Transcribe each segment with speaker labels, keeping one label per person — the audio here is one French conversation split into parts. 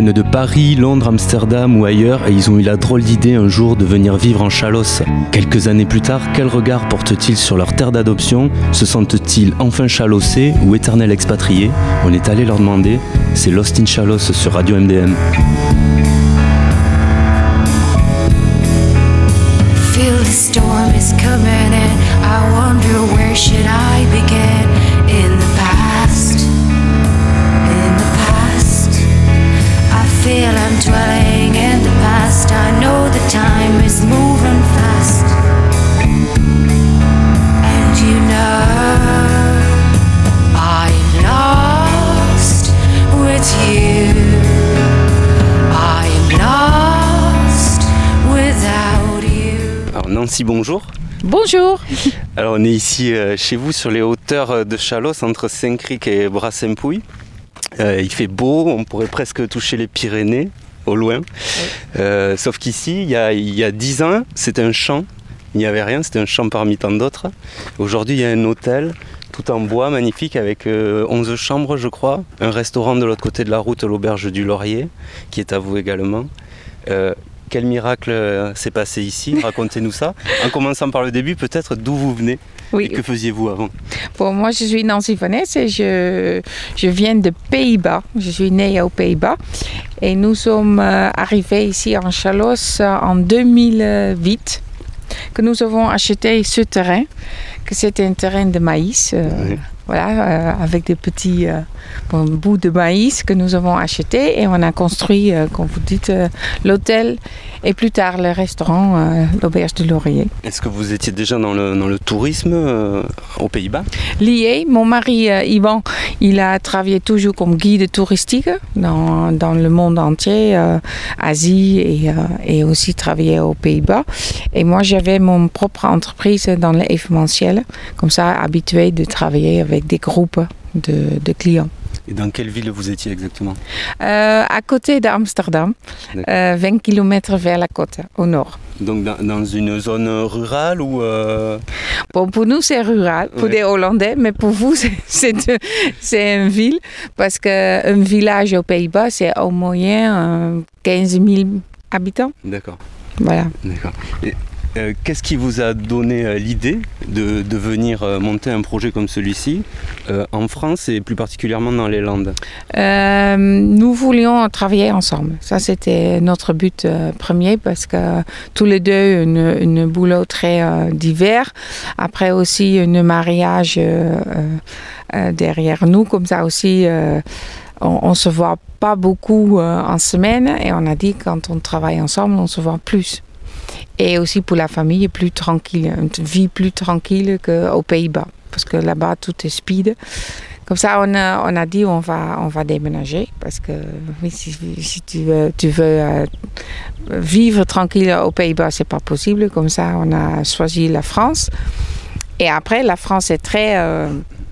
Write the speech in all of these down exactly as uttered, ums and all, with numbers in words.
Speaker 1: viennent de Paris, Londres, Amsterdam ou ailleurs et ils ont eu la drôle d'idée un jour de venir vivre en Chalosse. Quelques années plus tard, quel regard portent-ils sur leur terre d'adoption? Se sentent-ils enfin chalossés ou éternels expatriés? On est allé leur demander. C'est Lost in Chalosse sur Radio M D M.
Speaker 2: Feel the storm is coming and I wonder where should I begin. In the past, in the past, I feel I'm dwelling in the past. I know the time is moving fast. And you know I'm lost with you. I'm lost without you.
Speaker 1: Alors Nancy, bonjour.
Speaker 3: Bonjour.
Speaker 1: Alors on est ici euh, chez vous sur les hauteurs de Chalosse entre Saint-Cric et Bras-Saint-Pouy. Euh, il fait beau, on pourrait presque toucher les Pyrénées au loin. Oui. Euh, sauf qu'ici, il y a, il y a dix ans, c'était un champ. Il n'y avait rien, c'était un champ parmi tant d'autres. Aujourd'hui, il y a un hôtel tout en bois magnifique avec euh, onze chambres, je crois. Un restaurant de l'autre côté de la route, l'auberge du Laurier, qui est à vous également. Euh, Quel miracle s'est passé ici? Racontez-nous ça. En commençant par le début, peut-être d'où vous venez.
Speaker 3: Oui.
Speaker 1: Et que faisiez-vous avant?
Speaker 3: Bon, moi, je suis Nancy Vanesse et je, je viens de Pays-Bas. Je suis née aux Pays-Bas. Et nous sommes arrivés ici en Chalosse en deux mille huit, que nous avons acheté ce terrain, que c'était un terrain de maïs. Oui. Voilà, euh, avec des petits euh, bon, bouts de maïs que nous avons achetés et on a construit, euh, comme vous dites, euh, l'hôtel et plus tard le restaurant, euh, l'auberge du Laurier.
Speaker 1: Est-ce que vous étiez déjà dans le, dans le tourisme euh, aux Pays-Bas?
Speaker 3: Lié, mon mari euh, Yvan, il a travaillé toujours comme guide touristique dans, dans le monde entier, euh, Asie et, euh, et aussi travaillé aux Pays-Bas. Et moi j'avais mon propre entreprise dans l'événementiel, comme ça habitué de travailler avec des groupes de, de clients.
Speaker 1: Et dans quelle ville vous étiez exactement?
Speaker 3: euh, À côté d'Amsterdam, euh, vingt kilomètres vers la côte, au nord.
Speaker 1: Donc dans, dans une zone rurale ou euh...
Speaker 3: Bon, pour nous c'est rural, pour ouais. des Hollandais, mais pour vous c'est, c'est, de, c'est une ville, parce qu'un village aux Pays-Bas c'est au moyen euh, quinze mille habitants.
Speaker 1: D'accord.
Speaker 3: Voilà.
Speaker 1: D'accord. Et... Euh, qu'est-ce qui vous a donné euh, l'idée de, de venir euh, monter un projet comme celui-ci euh, en France et plus particulièrement dans les Landes?
Speaker 3: euh, Nous voulions travailler ensemble. Ça, c'était notre but euh, premier parce que tous les deux, une, une boulot très euh, divers. Après aussi, un mariage euh, euh, derrière nous. Comme ça aussi, euh, on ne se voit pas beaucoup euh, en semaine. Et on a dit, quand on travaille ensemble, on se voit plus. Et aussi pour la famille, plus tranquille, une vie plus tranquille qu'aux Pays-Bas. Parce que là-bas, tout est speed. Comme ça, on a, on a dit on va, on va déménager. Parce que oui, si, si tu veux, tu veux euh, vivre tranquille aux Pays-Bas, c'est pas possible. Comme ça, on a choisi la France. Et après, la France est très, euh,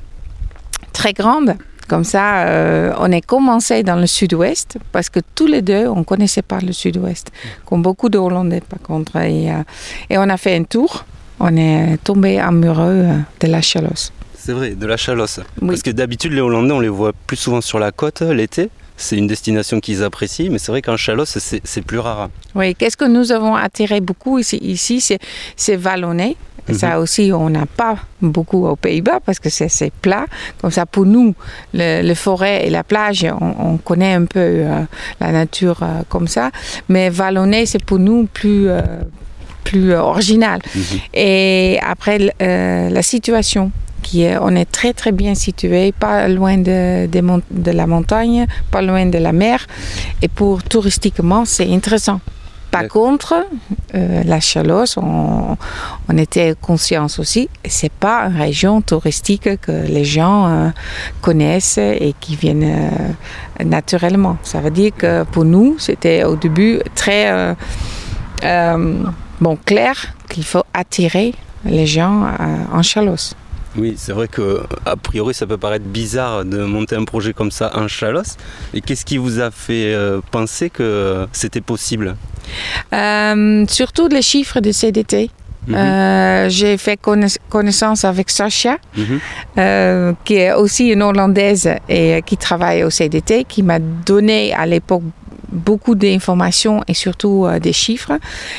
Speaker 3: très grande. Comme ça, euh, on est commencé dans le sud-ouest parce que tous les deux, on ne connaissait pas le sud-ouest, comme beaucoup de Hollandais par contre. Et, euh, et on a fait un tour, on est tombé amoureux de la Chalosse.
Speaker 1: C'est vrai, de la Chalosse.
Speaker 3: Oui.
Speaker 1: Parce que d'habitude, les Hollandais, on les voit plus souvent sur la côte l'été. C'est une destination qu'ils apprécient, mais c'est vrai qu'en Chalosse, c'est, c'est plus rare.
Speaker 3: Oui, qu'est-ce que nous avons attiré beaucoup ici, ici c'est, c'est vallonné. Et ça aussi, on n'a pas beaucoup aux Pays-Bas parce que c'est, c'est plat. Comme ça, pour nous, le, le forêt et la plage, on, on connaît un peu euh, la nature euh, comme ça. Mais vallonné, c'est pour nous plus, euh, plus original. Mm-hmm. Et après, euh, la situation. Qui est, on est très très bien situé, pas loin de, de, mon, de la montagne, pas loin de la mer. Et pour touristiquement, c'est intéressant. Par D'accord. contre, euh, la Chalosse, on, on était conscients aussi, c'est pas une région touristique que les gens euh, connaissent et qui viennent euh, naturellement. Ça veut dire que pour nous, c'était au début très euh, euh, bon, clair qu'il faut attirer les gens euh, en Chalosse.
Speaker 1: Oui, c'est vrai qu'a priori ça peut paraître bizarre de monter un projet comme ça en Chalosse. Et qu'est-ce qui vous a fait euh, penser que c'était possible?
Speaker 3: euh, Surtout les chiffres de C D T. Mm-hmm. Euh, j'ai fait conna- connaissance avec Sascha, mm-hmm. euh, qui est aussi une Hollandaise et qui travaille au C D T, qui m'a donné à l'époque beaucoup d'informations et surtout euh, des chiffres.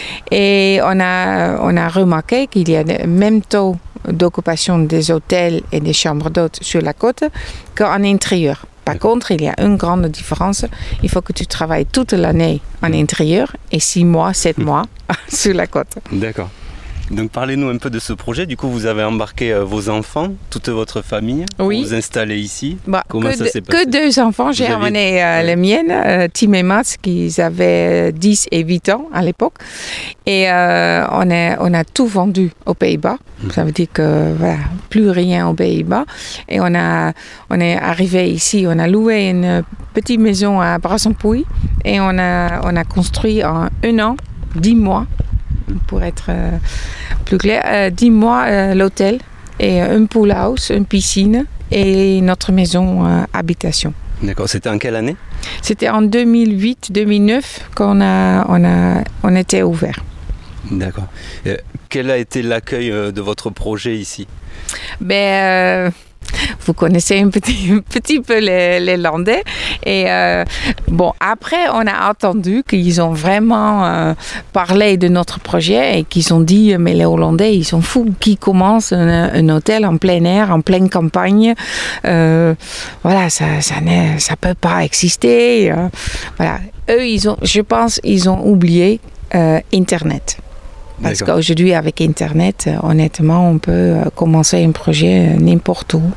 Speaker 3: Et on a, on a remarqué qu'il y a le même taux d'occupation des hôtels et des chambres d'hôtes sur la côte qu'en intérieur. Par contre, il y a une grande différence. Il faut que tu travailles toute l'année en intérieur et six mois, sept mois sur la côte.
Speaker 1: D'accord. Donc parlez-nous un peu de ce projet. Du coup, vous avez embarqué euh, vos enfants, toute votre famille,
Speaker 3: oui.
Speaker 1: pour vous installer ici.
Speaker 3: Bah,
Speaker 1: Comment
Speaker 3: que
Speaker 1: ça
Speaker 3: de,
Speaker 1: s'est passé?
Speaker 3: Que deux enfants. J'ai
Speaker 1: Vous aviez...
Speaker 3: amené euh, les miennes, euh, Tim et Mats, qui avaient dix et huit ans à l'époque. Et euh, on, a, on a tout vendu aux Pays-Bas. Mmh. Ça veut dire que voilà, plus rien aux Pays-Bas. Et on, a, on est arrivé ici, on a loué une petite maison à Brassenpouy et on a, on a construit en un an, dix mois, pour être euh, plus clair, euh, dix mois euh, l'hôtel et un pool house, une piscine et notre maison euh, habitation.
Speaker 1: D'accord, c'était en quelle année?
Speaker 3: C'était en deux mille huit deux mille neuf qu'on a, on a, on était ouvert.
Speaker 1: D'accord. Euh, quel a été l'accueil euh, de votre projet ici?
Speaker 3: Ben, euh, vous connaissez un petit, un petit peu les, les Landais. Et euh, bon, après, on a entendu qu'ils ont vraiment euh, parlé de notre projet et qu'ils ont dit, mais les Hollandais, ils sont fous. Qui commence un, un hôtel en plein air, en pleine campagne? euh, Voilà, ça, ça ne ça peut pas exister. Euh, voilà. Eux, ils ont, je pense, ils ont oublié euh, Internet. Parce D'accord. qu'aujourd'hui, avec Internet, honnêtement, on peut commencer un projet n'importe où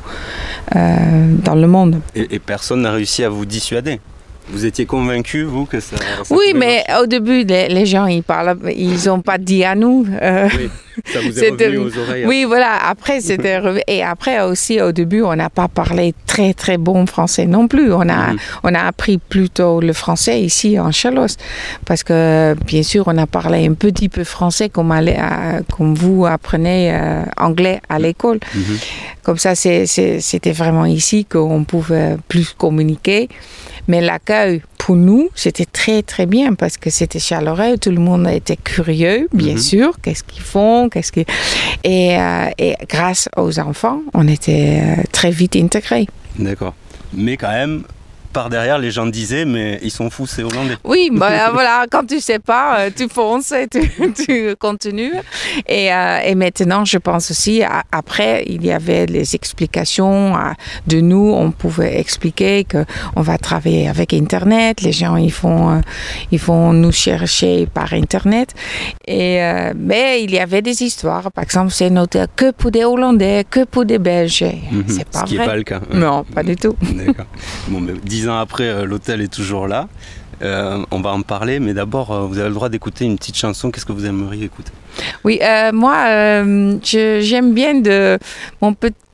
Speaker 3: euh, dans le monde.
Speaker 1: Et, et personne n'a réussi à vous dissuader? Vous étiez convaincu, vous, que ça... ça
Speaker 3: oui, mais marcher? Au début, les, les gens, ils parlent, ils n'ont pas dit à nous. Euh,
Speaker 1: oui, ça vous est revenu aux oreilles.
Speaker 3: Oui, voilà. Après, c'était et après aussi, au début, on n'a pas parlé très très bon français non plus. On a, mm-hmm. on a appris plutôt le français ici en Chalosse, parce que bien sûr, on a parlé un petit peu français comme, allez, euh, comme vous apprenez euh, anglais à l'école. Mm-hmm. Comme ça, c'est, c'est, c'était vraiment ici qu'on pouvait plus communiquer. Mais l'accueil, pour nous, c'était très, très bien parce que c'était chaleureux. Tout le monde était curieux, bien mm-hmm. sûr. Qu'est-ce qu'ils font? Qu'est-ce qu'ils... Et, euh, et grâce aux enfants, on était euh, très vite intégrés.
Speaker 1: D'accord. Mais quand même... par derrière, les gens disaient, mais ils sont fous, c'est Hollandais.
Speaker 3: Oui, bah, voilà, quand tu sais pas, tu fonces et tu, tu continues. Et, euh, et maintenant, je pense aussi, à, après, il y avait les explications à, de nous. On pouvait expliquer qu'on va travailler avec Internet. Les gens, ils font, euh, ils vont nous chercher par Internet. Et, euh, mais il y avait des histoires. Par exemple, c'est noté que pour des Hollandais, que pour des Belges. Mm-hmm. C'est pas
Speaker 1: Ce qui
Speaker 3: vrai.
Speaker 1: n'est pas le cas.
Speaker 3: Non, pas du tout.
Speaker 1: D'accord. Bon, mais dix ans après, euh, l'hôtel est toujours là. Euh, on va en parler, mais d'abord, euh, vous avez le droit d'écouter une petite chanson. Qu'est-ce que vous aimeriez écouter?
Speaker 3: Oui, euh, moi, euh, je, j'aime bien de mon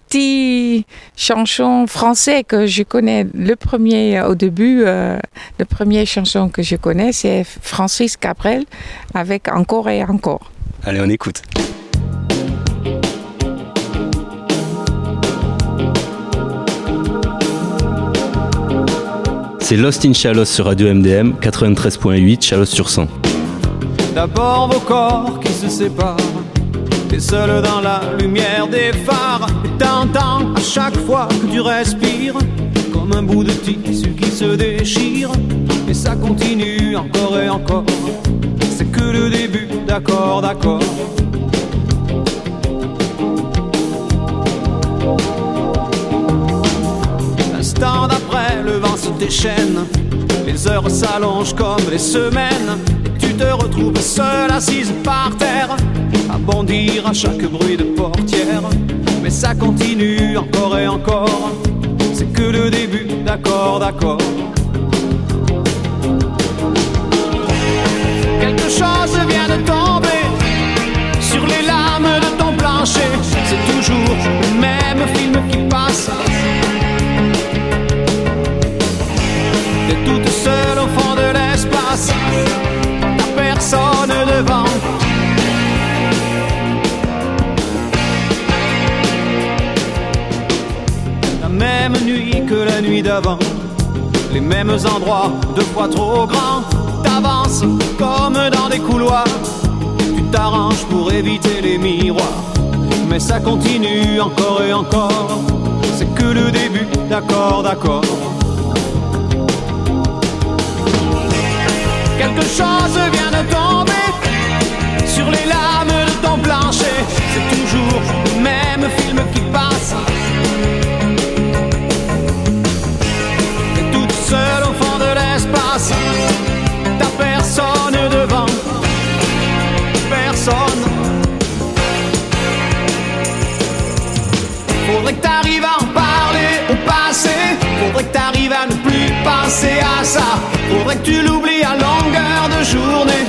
Speaker 3: petit chanson français que je connais. Le premier, au début, euh, le premier chanson que je connais, c'est Francis Cabrel avec Encore et encore.
Speaker 1: Allez, on écoute. C'est Lost in Chalosse sur Radio M D M, quatre-vingt-treize point huit, Chalosse sur cent.
Speaker 4: D'abord vos corps qui se séparent, t'es seul dans la lumière des phares, et t'entends à chaque fois que tu respires, comme un bout de tissu qui se déchire, et ça continue encore et encore, c'est que le début, d'accord, d'accord. L'instant d'après, le vent se déchaîne, les heures s'allongent comme les semaines, et tu te retrouves seule assise par terre, à bondir à chaque bruit de portière. Mais ça continue encore et encore, c'est que le début, d'accord, d'accord. Quelque chose vient de tomber sur les lames de ton plancher, c'est toujours le même film qui passe. T'es toute seule au fond de l'espace, t'as personne devant. La même nuit que la nuit d'avant, les mêmes endroits, deux fois trop grands. T'avances comme dans des couloirs, tu t'arranges pour éviter les miroirs. Mais ça continue encore et encore, c'est que le début, d'accord, d'accord. Quelque chose vient de tomber sur les lames de ton plancher. C'est toujours le même film qui passe. T'es toute seule au fond de l'espace. T'as personne devant, personne. Faudrait que t'arrives à en parler au passé. Faudrait que t'arrives à ne plus penser à ça. Faudrait que tu l'oublies à longueur de journée.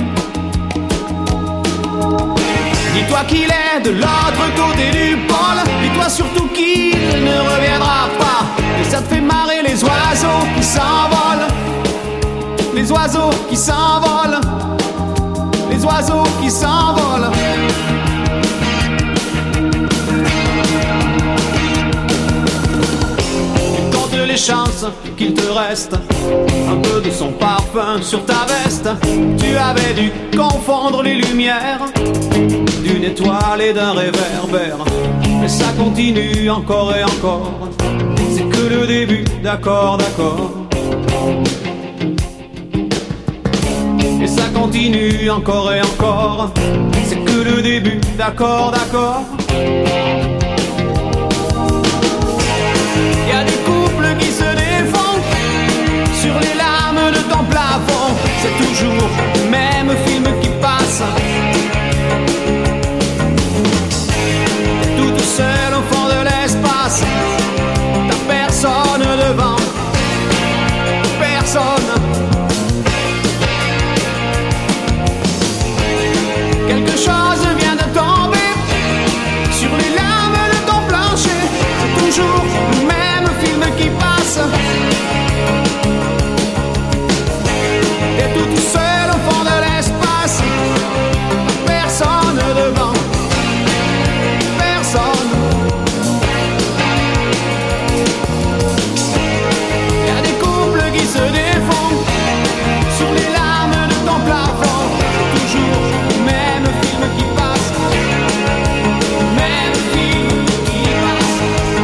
Speaker 4: Dis-toi qu'il est de l'autre côté du pôle. Dis-toi surtout qu'il ne reviendra pas. Et ça te fait marrer les oiseaux qui s'envolent. Les oiseaux qui s'envolent. Les oiseaux qui s'envolent. Les chances qu'il te reste un peu de son parfum sur ta veste. Tu avais dû confondre les lumières d'une étoile et d'un réverbère. Mais ça continue encore et encore. C'est que le début, d'accord, d'accord. Et ça continue encore et encore. C'est que le début, d'accord, d'accord. Y a des couples qui se défont sur les lames de ton plafond. C'est toujours le même film qui passe. T'es toute seule au fond de l'espace. T'as personne devant, personne. Quelque chose vient de tomber sur les lames de ton plancher. C'est toujours le même film qui passe. T'es toute seule au fond de l'espace. Personne devant, personne. Y'a des couples qui se défont sur les lames de ton plafond. C'est toujours le même film qui passe. Le même film qui passe.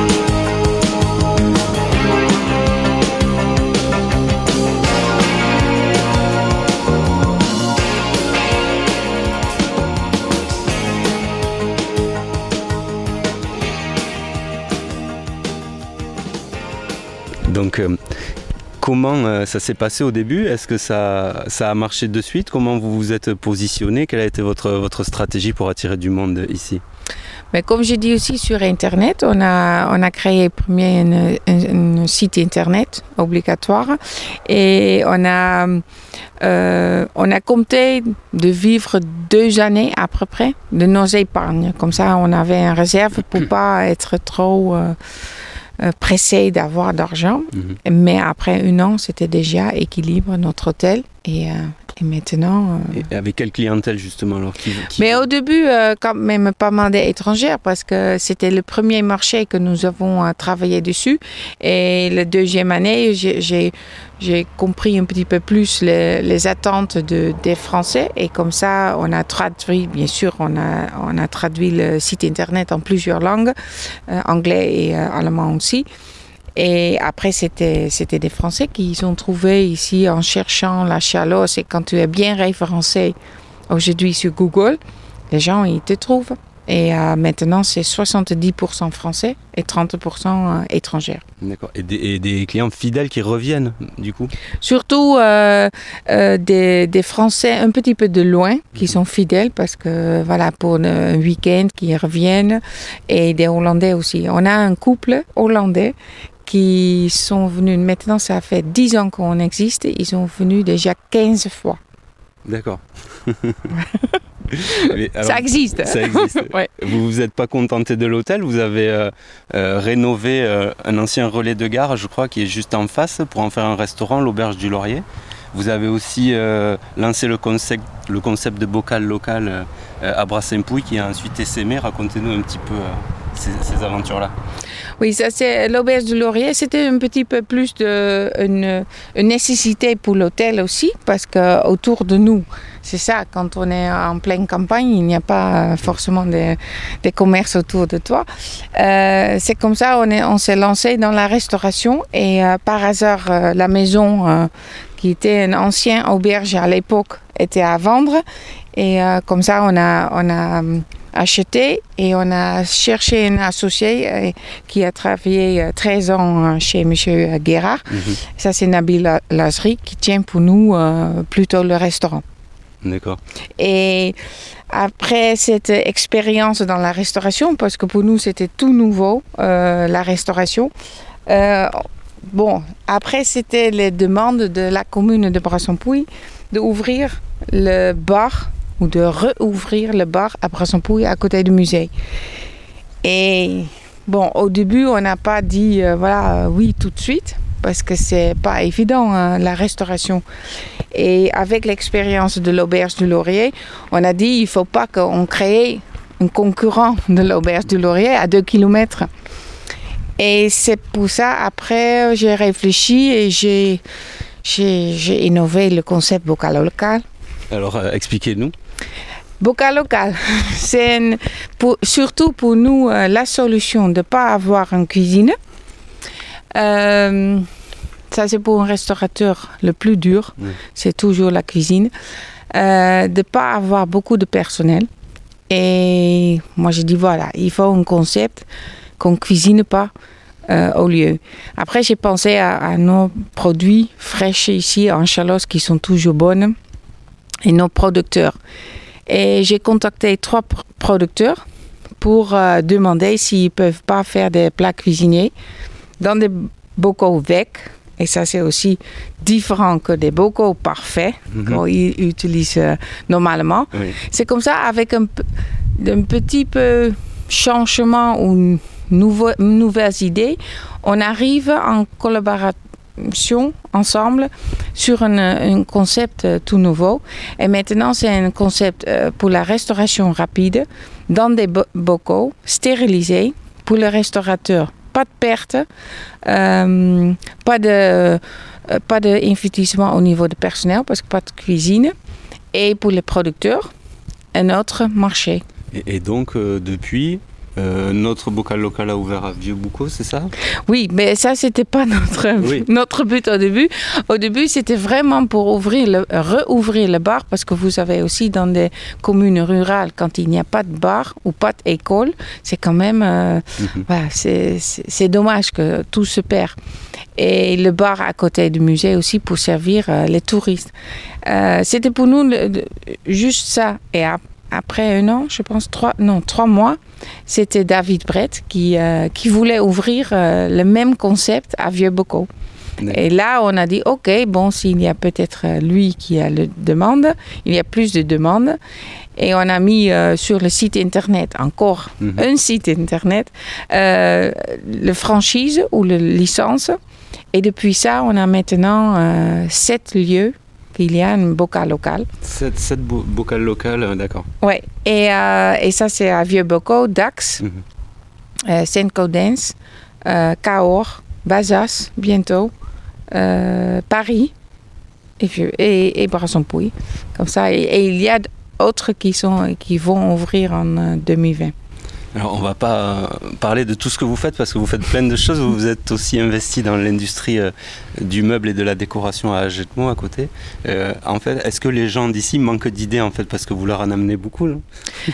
Speaker 1: Donc, euh, comment euh, ça s'est passé au début? Est-ce que ça, ça a marché de suite? Comment vous vous êtes positionné? Quelle a été votre, votre stratégie pour attirer du monde ici?
Speaker 3: Mais comme j'ai dit aussi sur Internet, on a, on a créé premier un, un, un site Internet obligatoire et on a, euh, on a compté de vivre deux années à peu près de nos épargnes. Comme ça, on avait une réserve pour ne pas être trop euh, pressé d'avoir d'argent. Mm-hmm. Mais après un an, c'était déjà équilibre notre hôtel et... Euh, Et maintenant... Euh...
Speaker 1: Et avec quelle clientèle justement alors qui, qui...
Speaker 3: Mais au début, euh, quand même pas mal d'étrangères parce que c'était le premier marché que nous avons euh, travaillé dessus. Et la deuxième année, j'ai, j'ai, j'ai compris un petit peu plus les, les attentes de, des Français. Et comme ça, on a traduit, bien sûr, on a, on a traduit le site Internet en plusieurs langues, euh, anglais et euh, allemand aussi. Et après, c'était, c'était des Français qui ont trouvé ici en cherchant la Chalosse. Et quand tu es bien référencé aujourd'hui sur Google, les gens, ils te trouvent. Et euh, maintenant, c'est soixante-dix pour cent Français et trente pour cent étrangers.
Speaker 1: D'accord. Et des, et des clients fidèles qui reviennent, du coup?
Speaker 3: Surtout euh, euh, des, des Français un petit peu de loin qui sont fidèles parce que, voilà, pour un week-end, qui reviennent. Et des Hollandais aussi. On a un couple hollandais qui sont venus, maintenant ça fait dix ans qu'on existe, ils sont venus déjà quinze fois.
Speaker 1: D'accord.
Speaker 3: Mais alors, ça existe.
Speaker 1: Ça existe.
Speaker 3: Ouais.
Speaker 1: Vous vous êtes pas contenté de l'hôtel, vous avez euh, euh, rénové euh, un ancien relais de gare, je crois, qui est juste en face, pour en faire un restaurant, l'Auberge du Laurier. Vous avez aussi euh, lancé le concept, le concept de bocal local euh, à Bras-Saint-Pouy, qui a ensuite essaimé. Racontez-nous un petit peu euh, ces, ces aventures-là.
Speaker 3: Oui, ça c'est l'Auberge du Laurier. C'était un petit peu plus de une, une nécessité pour l'hôtel aussi, parce que autour de nous, c'est ça. Quand on est en pleine campagne, il n'y a pas forcément des, des commerces autour de toi. Euh, c'est comme ça, on est, on s'est lancé dans la restauration et euh, par hasard, euh, la maison euh, qui était une ancienne auberge à l'époque, était à vendre. Et euh, comme ça, on a, on a acheté et on a cherché un associé euh, qui a travaillé euh, treize ans chez M. Guérard. Mm-hmm. Ça, c'est Nabil Lazri qui tient pour nous euh, plutôt le restaurant.
Speaker 1: D'accord.
Speaker 3: Et après cette expérience dans la restauration, parce que pour nous, c'était tout nouveau, euh, la restauration, euh, bon, après, c'était les demandes de la commune de Brassampouy d'ouvrir le bar ou de rouvrir le bar à Brassampouy à côté du musée. Et bon, au début, on n'a pas dit euh, voilà, euh, oui tout de suite, parce que c'est pas évident, hein, la restauration. Et avec l'expérience de l'Auberge du Laurier, on a dit il ne faut pas qu'on crée un concurrent de l'Auberge du Laurier à deux kilomètres. Et c'est pour ça, après, j'ai réfléchi et j'ai, j'ai, j'ai innové le concept bocal local.
Speaker 1: Alors, euh, expliquez-nous.
Speaker 3: Bocal local, c'est une, pour, surtout pour nous euh, la solution de ne pas avoir une cuisine. Euh, ça, c'est pour un restaurateur le plus dur, mmh. c'est toujours la cuisine. Euh, de ne pas avoir beaucoup de personnel. Et moi, je dis voilà, il faut un concept qu'on ne cuisine pas euh, au lieu. Après, j'ai pensé à, à nos produits fraîches ici en Chalosse qui sont toujours bonnes et nos producteurs. Et j'ai contacté trois pr- producteurs pour euh, demander s'ils ne peuvent pas faire des plats cuisinés dans des bocaux vecs. Et ça, c'est aussi différent que des bocaux parfaits mm-hmm. qu'on utilise euh, normalement. Oui. C'est comme ça, avec un, un petit peu changement ou nouveau, nouvelles idées, on arrive en collaboration ensemble sur un, un concept tout nouveau. Et maintenant, c'est un concept pour la restauration rapide dans des bo- bocaux stérilisés pour le restaurateur. Pas de perte, euh, pas de, euh, pas d'investissement au niveau du personnel parce que pas de cuisine. Et pour les producteurs, un autre marché.
Speaker 1: Et, et donc, euh, depuis, euh, notre bocal local a ouvert à Vieux-Boucau, c'est ça?
Speaker 3: Oui, mais ça, c'était pas notre, oui. notre but au début. Au début, c'était vraiment pour ouvrir le, rouvrir le bar parce que vous savez aussi dans des communes rurales, quand il n'y a pas de bar ou pas d'école, c'est quand même... Euh, mm-hmm. voilà, c'est, c'est, c'est dommage que tout se perd. Et le bar à côté du musée aussi pour servir euh, les touristes. Euh, c'était pour nous le, le, juste ça. Et après, Après un an, je pense, trois, non, trois mois, c'était David Brett qui, euh, qui voulait ouvrir euh, le même concept à Vieux-Bocaux. Et là, on a dit, OK, bon, s'il y a peut-être lui qui a la demande, il y a plus de demandes. Et on a mis euh, sur le site Internet, encore mm-hmm. un site Internet, euh, le franchise ou la licence. Et depuis ça, on a maintenant euh, sept lieux. Il y a un bocal local.
Speaker 1: Sept, sept bo- bocal local, euh, d'accord.
Speaker 3: Oui, et, euh, et ça c'est à Vieux-Bocaux, Dax, mm-hmm. euh, Saint-Gaudens, euh, Cahors, Bazas, bientôt, euh, Paris et, et, et Brassampouy. Comme ça, et, et il y a d'autres qui, sont, qui vont ouvrir en euh, deux mille vingt.
Speaker 1: Alors, on ne va pas parler de tout ce que vous faites parce que vous faites plein de choses. Vous êtes aussi investi dans l'industrie euh, du meuble et de la décoration à Agetmont à côté. Euh, en fait, est-ce que les gens d'ici manquent d'idées en fait parce que vous leur en amenez beaucoup là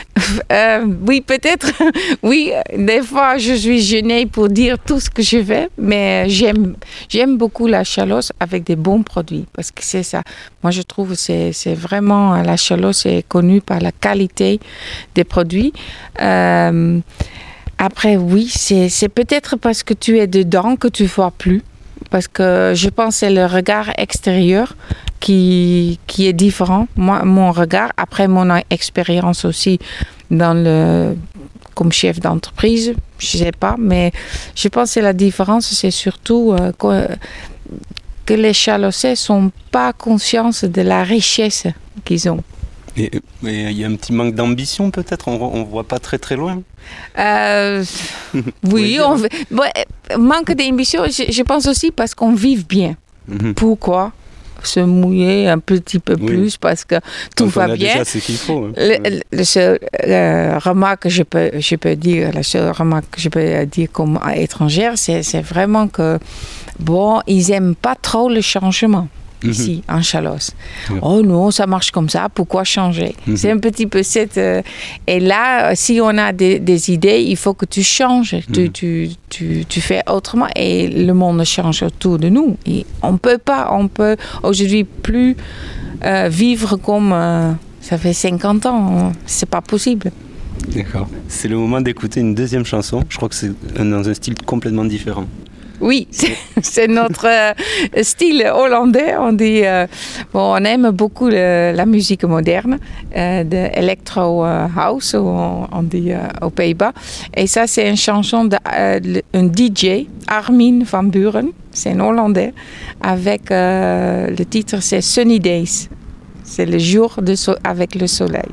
Speaker 3: euh, Oui, peut-être. Oui, des fois, je suis gênée pour dire tout ce que je fais, mais j'aime, j'aime beaucoup la Chalosse avec des bons produits parce que c'est ça. Moi, je trouve que c'est, c'est vraiment la Chalosse est connue par la qualité des produits. Euh, Après, oui, c'est, c'est peut-être parce que tu es dedans que tu ne vois plus. Parce que je pense que c'est le regard extérieur qui, qui est différent. Moi, mon regard, après mon expérience aussi dans le, comme chef d'entreprise, je ne sais pas. Mais je pense que la différence, c'est surtout euh, que, que les Chalossais ne sont pas conscients de la richesse qu'ils ont.
Speaker 1: Et il y a un petit manque d'ambition peut-être, on ne voit pas très très loin.
Speaker 3: Euh, oui, on, bon, manque d'ambition, je, je pense aussi parce qu'on vit bien. Mm-hmm. Pourquoi se mouiller un petit peu plus oui. parce que tout
Speaker 1: Quand
Speaker 3: va
Speaker 1: on a
Speaker 3: bien.
Speaker 1: Déjà ce qu'il faut. Hein.
Speaker 3: Le, le, le seul euh, remarque que je peux, je peux dire, la seule remarque que je peux dire comme étrangère, c'est, c'est vraiment que bon, ils aiment pas trop le changement. Mmh. Ici, en Chalosse. Mmh. Oh non, ça marche comme ça, pourquoi changer? Mmh. C'est un petit peu cette... Euh, et là, si on a des, des idées, il faut que tu changes, mmh. tu, tu, tu, tu fais autrement et le monde change autour de nous. Et on ne peut pas, on peut aujourd'hui plus euh, vivre comme euh, ça fait cinquante ans, c'est pas possible.
Speaker 1: D'accord. C'est le moment d'écouter une deuxième chanson, je crois que c'est dans un style complètement différent.
Speaker 3: Oui, c'est, c'est notre euh, style hollandais. On dit, euh, bon, on aime beaucoup le, la musique moderne, euh, de electro euh, house, on, on dit euh, aux Pays-Bas. Et ça, c'est une chanson d'un euh, D J, Armin van Buuren, c'est un Hollandais, avec euh, le titre, c'est Sunny Days. C'est le jour de so- avec le soleil.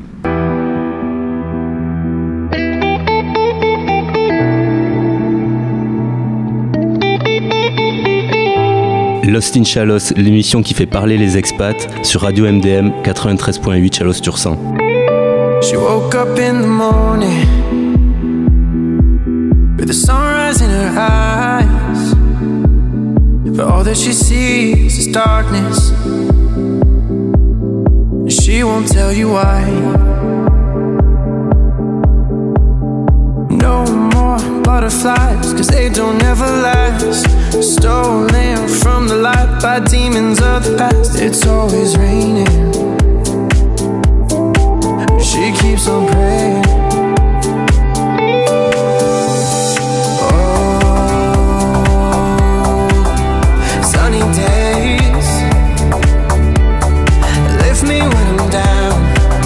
Speaker 1: Lost in Chalosse, l'émission qui fait parler les expats sur Radio M D M quatre-vingt-treize point huit Chalosse-Tursan.
Speaker 5: She woke up in the morning with the sunrise in her eyes, but all that she sees is darkness. She won't tell you why. No more butterflies, cause they don't ever last. Stolen from the light by demons of the past. It's always raining. She keeps on praying. Oh, sunny days lift me when I'm down.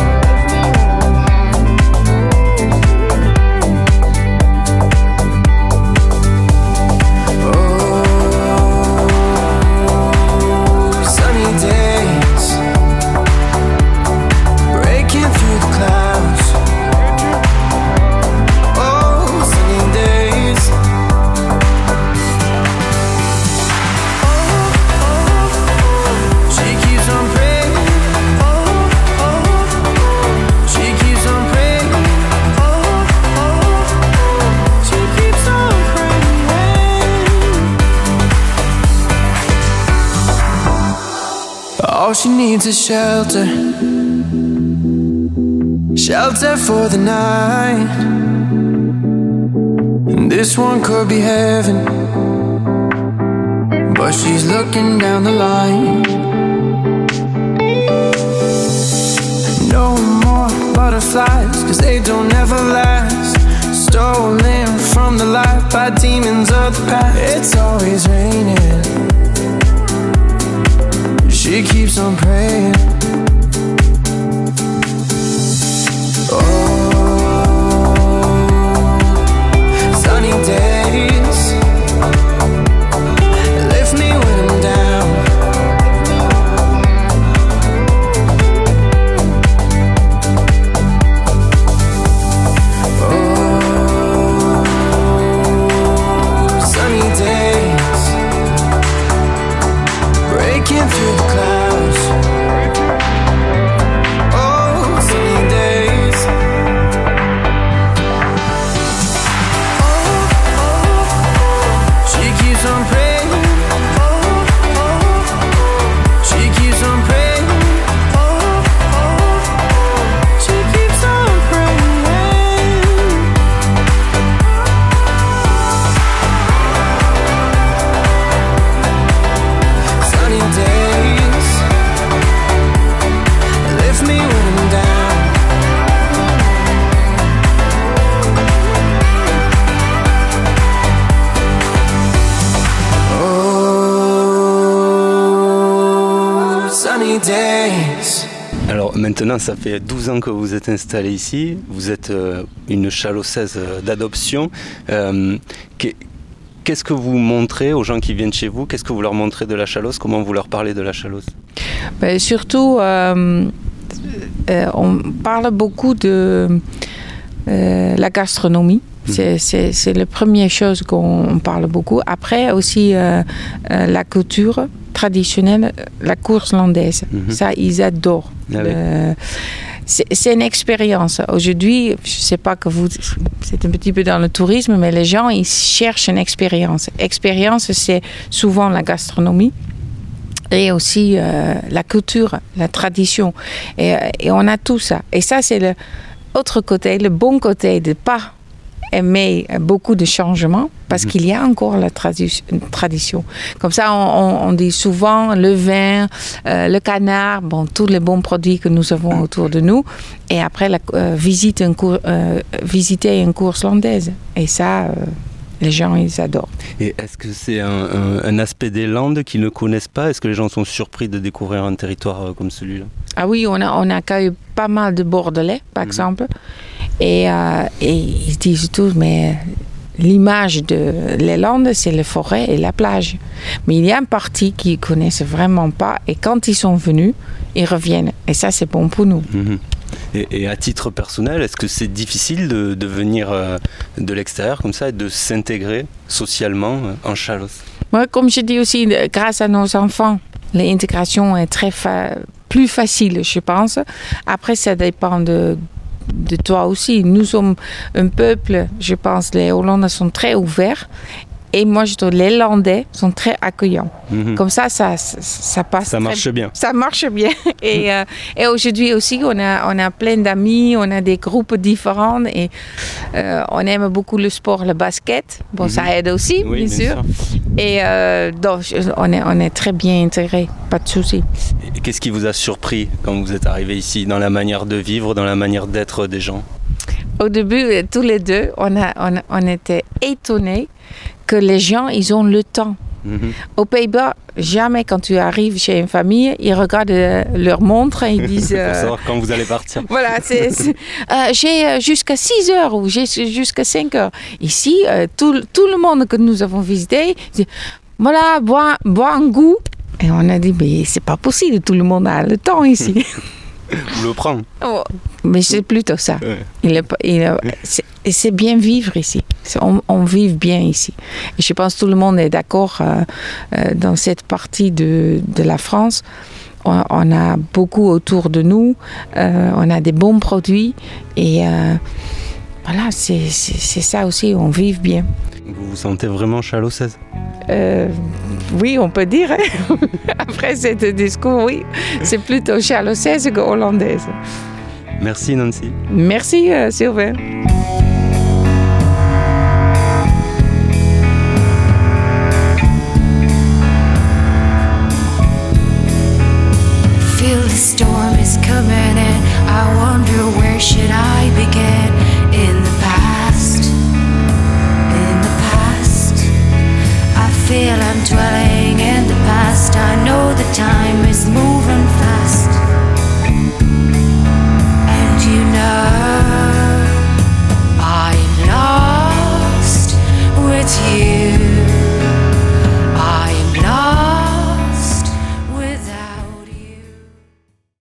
Speaker 5: All she needs is shelter, shelter for the night. And this one could be heaven, but she's looking down the line. No more butterflies, cause they don't ever last. Stolen from the light by demons of the past. It's always raining. She keeps on praying. Oh, sunny days lift me when I'm down. Oh, sunny days breaking through the clouds. Oh, sunny days. Oh, oh, she keeps on praying. Oh, oh, she keeps on praying. Oh, oh, she keeps on praying. Sunny days lift me when I'm down. Oh, sunny days.
Speaker 1: Alors maintenant, ça fait douze ans que vous êtes installé ici. Vous êtes euh, une Chalossaise euh, d'adoption. Euh, qu'est- Qu'est-ce que vous montrez aux gens qui viennent chez vous? Qu'est-ce que vous leur montrez de la Chalosse? Comment vous leur parlez de la Chalosse?
Speaker 3: Ben, surtout, euh, euh, on parle beaucoup de euh, la gastronomie. C'est, c'est, c'est la première chose qu'on parle beaucoup. Après aussi euh, euh, la culture traditionnelle, la course landaise. Mm-hmm. Ça, ils adorent. Ah oui. Le, c'est, c'est une expérience. Aujourd'hui, je ne sais pas que vous... C'est un petit peu dans le tourisme, mais les gens, ils cherchent une expérience. Expérience, c'est souvent la gastronomie. et aussi euh, la culture, la tradition. Et, et on a tout ça. Et ça, c'est le autre côté, le bon côté de ne pas aimer beaucoup de changements, parce mmh. qu'il y a encore la tradi- tradition. Comme ça, on, on dit souvent le vin, euh, le canard, bon, tous les bons produits que nous avons autour de nous. Et après, la, euh, visite une cour, euh, visiter une course landaise. Et ça... Euh, les gens, ils adorent.
Speaker 1: Et est-ce que c'est un, un, un aspect des Landes qu'ils ne connaissent pas ? Est-ce que les gens sont surpris de découvrir un territoire comme celui-là ?
Speaker 3: Ah oui, on, a, on accueille pas mal de Bordelais, par mmh. exemple. Et, euh, et ils disent tous, mais l'image de les Landes, c'est les forêts et la plage. Mais il y a une partie qu'ils ne connaissent vraiment pas. Et quand ils sont venus, ils reviennent. Et ça, c'est bon pour nous.
Speaker 1: Mmh. Et, et à titre personnel, est-ce que c'est difficile de, de venir euh, de l'extérieur comme ça et de s'intégrer socialement euh, en Chalosse ?
Speaker 3: Moi, comme je dis aussi, grâce à nos enfants, l'intégration est très fa- plus facile, je pense. Après, ça dépend de, de toi aussi. Nous sommes un peuple, je pense, les Hollandais sont très ouverts. Et moi, je trouve les Landais sont très accueillants. Mmh. Comme ça, ça, ça, ça passe.
Speaker 1: Ça marche
Speaker 3: très,
Speaker 1: bien.
Speaker 3: Ça marche bien. Et, euh, et aujourd'hui aussi, on a, on a plein d'amis, on a des groupes différents et euh, on aime beaucoup le sport, le basket. Bon, mmh. ça aide aussi,
Speaker 1: oui,
Speaker 3: bien, bien sûr. sûr. Et euh, donc, on est, on est très bien intégrés, pas de souci.
Speaker 1: Et qu'est-ce qui vous a surpris quand vous êtes arrivé ici, dans la manière de vivre, dans la manière d'être des gens ?
Speaker 3: Au début, tous les deux, on, a, on, on était étonnés que les gens, ils ont le temps. Mmh. Aux Pays-Bas, jamais quand tu arrives chez une famille, ils regardent euh, leur montre et ils disent...
Speaker 1: Euh, pour savoir quand vous allez partir.
Speaker 3: Voilà, c'est, c'est, euh, j'ai jusqu'à six heures ou j'ai jusqu'à cinq heures. Ici, euh, tout, tout le monde que nous avons visité, dit, voilà, bois, bois un goût. Et on a dit, mais c'est pas possible, tout le monde a le temps ici.
Speaker 1: On le prend.
Speaker 3: Oh, mais c'est plutôt ça. Ouais. Il est, il est, c'est, c'est bien vivre ici. On, on vit bien ici. Et je pense que tout le monde est d'accord euh, euh, dans cette partie de, de la France. On, on a beaucoup autour de nous. Euh, on a des bons produits. Et euh, voilà, c'est, c'est, c'est ça aussi. On vit bien.
Speaker 1: Vous vous sentez vraiment chalossaise ?
Speaker 3: Euh, oui, on peut dire. Hein. Après ce discours, oui, c'est plutôt chalossaise que hollandaise.
Speaker 1: Merci Nancy.
Speaker 3: Merci euh, Sylvain.
Speaker 2: Feel the storm is coming and I wonder where should I begin in the past. I feel I'm dwelling in the past. I know the time is moving.